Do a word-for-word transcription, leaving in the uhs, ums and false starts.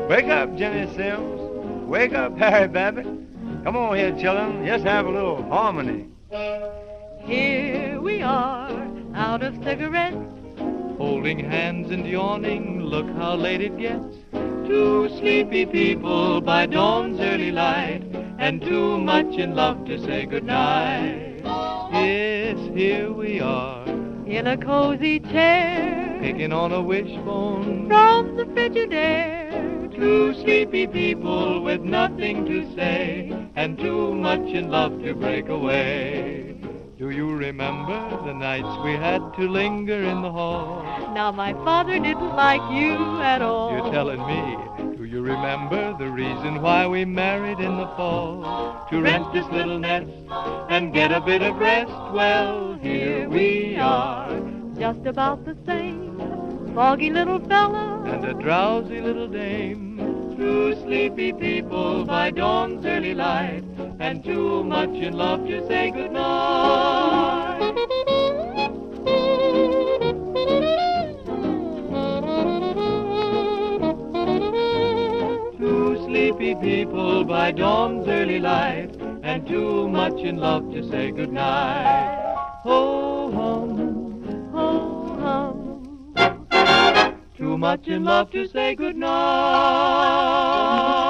Wake up, Jenny Sims. Wake up, Harry Babbitt. Come on here, children. Let's have a little harmony. Here we are, out of cigarettes, holding hands and yawning, look how late it gets. Two sleepy people by dawn's early light, and too much in love to say goodnight. Yes, here we are, in a cozy chair, picking on a wishbone from the Frigidaire. Two sleepy people with nothing to say, and too much in love to break away. Do you remember the nights we had to linger in the hall? Now my father didn't like you at all. You're telling me. Do you remember the reason why we married in the fall? To rent this little nest and get a bit of rest. Well, here we are, just about the same, foggy little fella and a drowsy little dame. Two sleepy people by dawn's early light, and too much in love to say goodnight. Two sleepy people by dawn's early light, and too much in love to say goodnight. Ho hum, ho hum, too much in love to say goodnight.